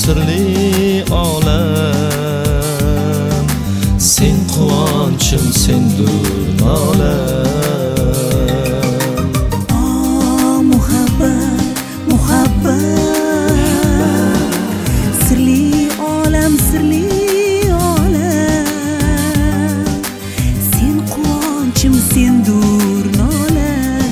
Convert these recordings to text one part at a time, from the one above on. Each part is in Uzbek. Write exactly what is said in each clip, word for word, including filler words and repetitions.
sirli olam, sen quvonchim, sendur nolam. Oh muhabbat, muhabbat, sirli olam, sirli olam, sen quvonchim, sendur nolam.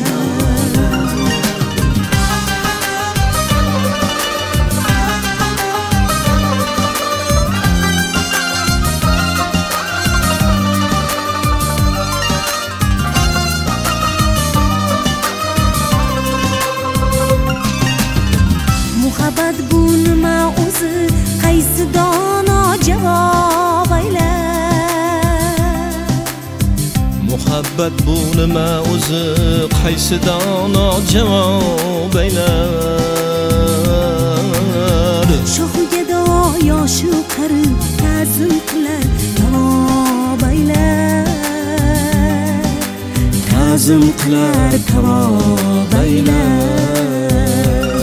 Muhabbat bu nima o'zi, qaysi dono javob aylar. Muhabbat bu nima o'zi, qaysi dono javob aylar. Shohiga davo yoshi qarib ta'zim qilar, tavob aylar. Ta'zim qilar, tavob aylar.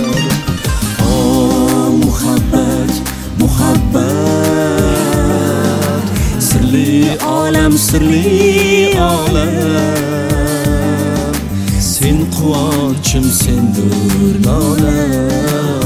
Oh muhabbat, muhabbat, sirli olam, sirli olam, sen quvonchim, sendur nolam.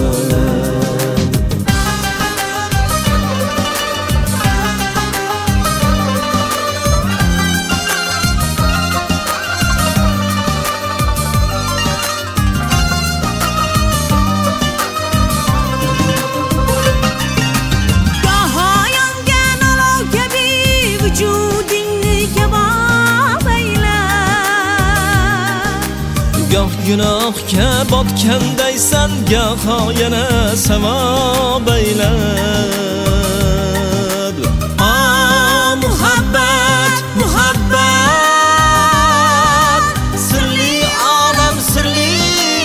Goh gunohga botgandaysan, goho yana savob aylab. Ah muhabbat, muhabbat, sirli olam, sirli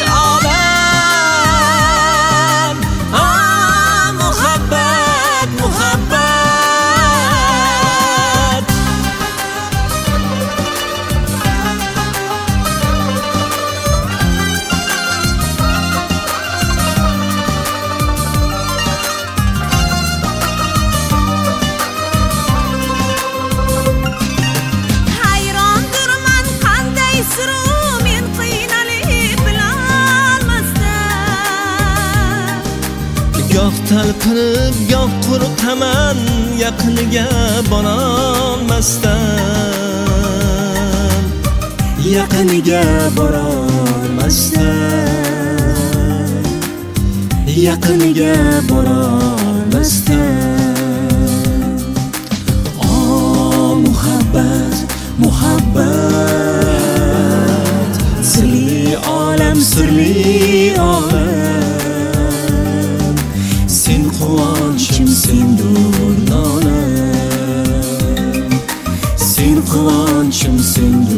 olam. Ah muhabbat, muhabbat. Goh talpinib, goh qo'rqaman, yaqiniga borolmasdan, yaqiniga borolmasdan, yaqiniga borolmasdan. Oh muhabbat, muhabbat, sirli olam, sirli olam, sen quvonchim, sendur nolam, sen quvonchim, sendur